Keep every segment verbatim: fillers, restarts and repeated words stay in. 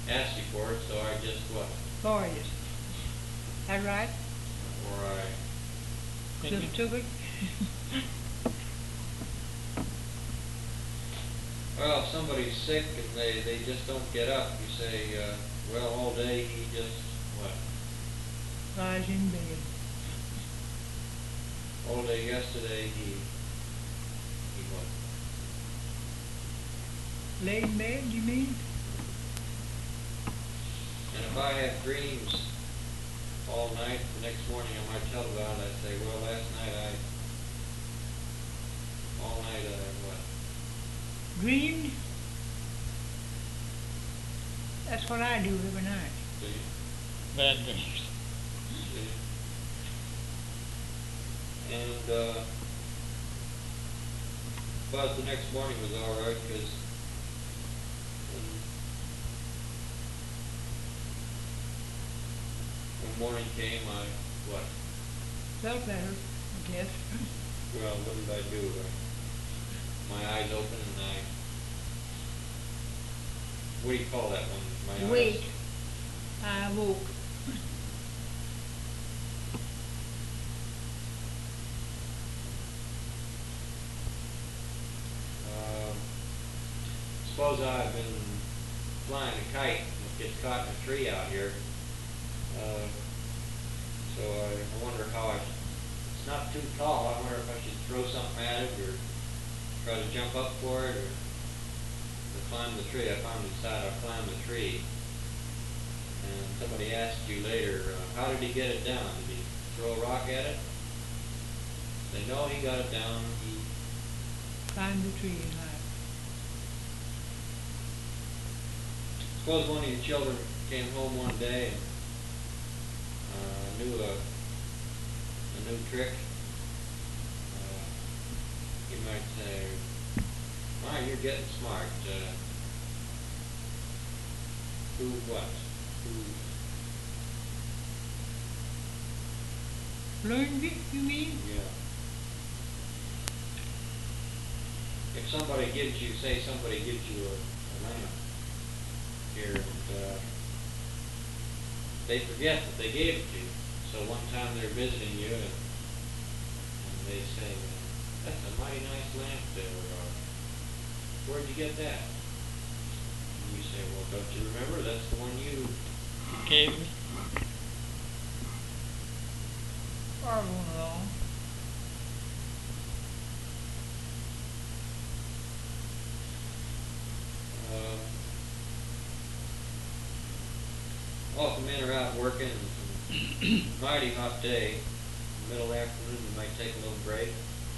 asked you for it, so I just what? Borrowed it. That right? Or I Should have took it. Well, if somebody's sick and they, they just don't get up, you say, uh, well, all day he just, what? Lies in bed. All day yesterday he, he what? Lay in bed, you mean? And if I have dreams all night, the next morning I might tell about it, I say, well, last night I, all night I what? Dreamed? That's what I do every night. Do you? Bad dreams. Do you? And, uh, but the next morning was all right, because when, when morning came, I, what? Felt better, I guess. Well, what did I do? I, my eyes open and I, what do you call that one? My Wait. eyes? I woke. Um, suppose I've been flying a kite and it gets caught in a tree out here. Uh, so I, I wonder how I, it's not too tall, I wonder if I should throw something at it or try to jump up for it or, or climb the tree. I finally decided I'll climb the tree. And somebody asked you later, uh, how did he get it down? Did he throw a rock at it? They know he got it down. He Climbed the tree and I. Suppose one of your children came home one day and uh, knew a, a new trick. Uh, you might say, "My, you're getting smart. Uh, who what? Who?" Learned it, you mean? Yeah. If somebody gives you, say somebody gives you a, a lamp here, and uh, they forget that they gave it to you. So one time they're visiting you, and, and they say, "That's a mighty nice lamp there. Uh, where'd you get that?" And you say, "Well, don't you remember? That's the one you Gave me. Or one along. Uh, often men are out working, and it's a mighty hot day. In the middle of the afternoon, you might take a little break.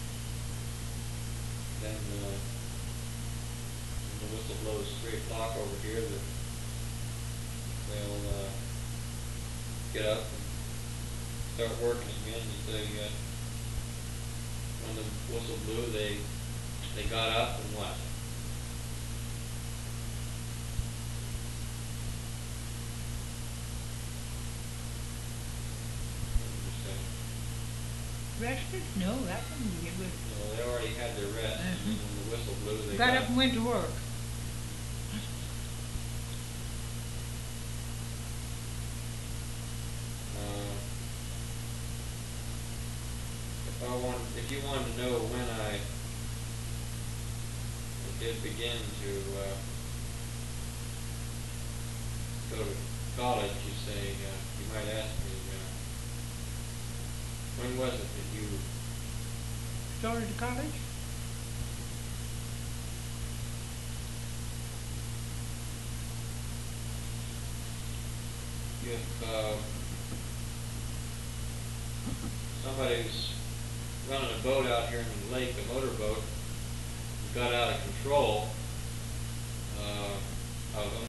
Then uh, when the whistle blows three o'clock over here, the, they'll uh, get up and start working again. You say, uh, when the whistle blew, they they got up and what? Rested? No, that wouldn't be good. No, they already had their rest, and Mhm. when the whistle blew, they Got got up and went to work. Uh, if I want, if you wanted to know when I did begin to uh, go to college, you say, uh, you might ask me, uh, when was it that you Started to college. if uh, somebody's running a boat out here in the lake, a motorboat, got out of control, uh, of